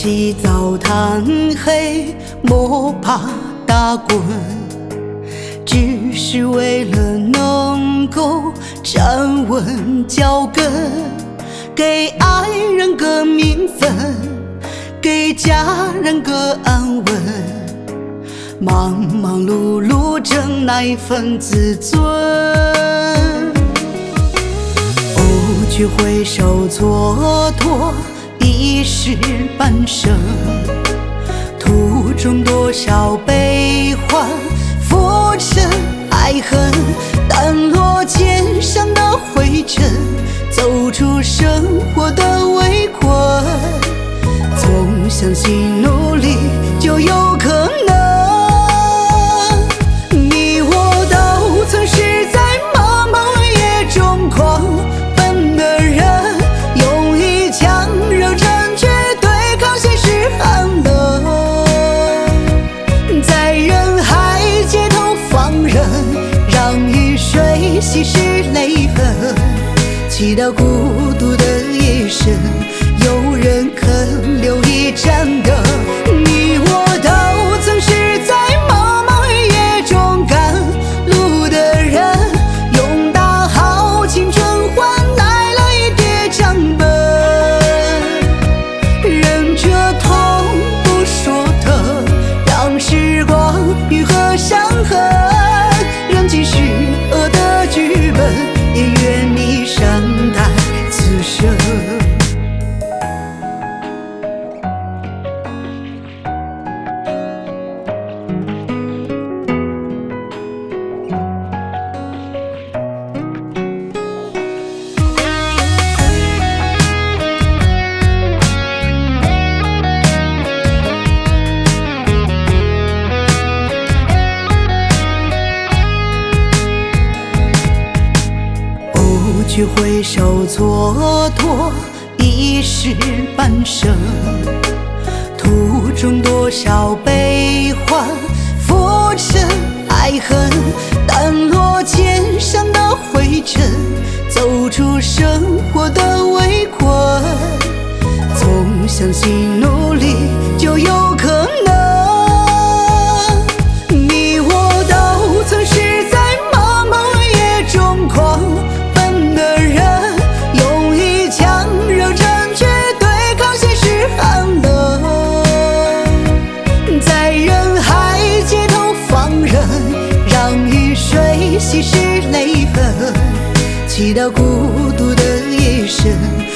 起早贪黑，摸爬打滚，只是为了能够站稳脚跟，给爱人个名分，给家人个安稳，忙忙碌碌挣那一份自尊。去回首蹉跎一世半生，途中多少悲欢浮沉爱恨，掸落肩上的灰尘，走出生活的围困。总相信努力就有可能，你我都曾是在茫茫夜中狂奔的人，用一腔热忱去对抗现实寒冷，在人海街头放任，让雨水稀释泪痕，祈祷孤独的夜深有人肯留一盏灯。你我都曾是在茫茫夜中赶路的人，用大好青春换来了一叠账本，忍着痛不说疼，让时光愈合伤痕，人间是恶的剧本，也愿你善待此生。去回首蹉跎一世半生，途中多少悲欢浮沉爱恨，掸落肩上的灰尘，走出生活的围困。总相信努力就有可能，你我都曾是在茫茫夜中狂的人，用一腔热忱去对抗现实寒冷，在人海街头放任，让雨水稀释泪痕，祈祷孤独的夜深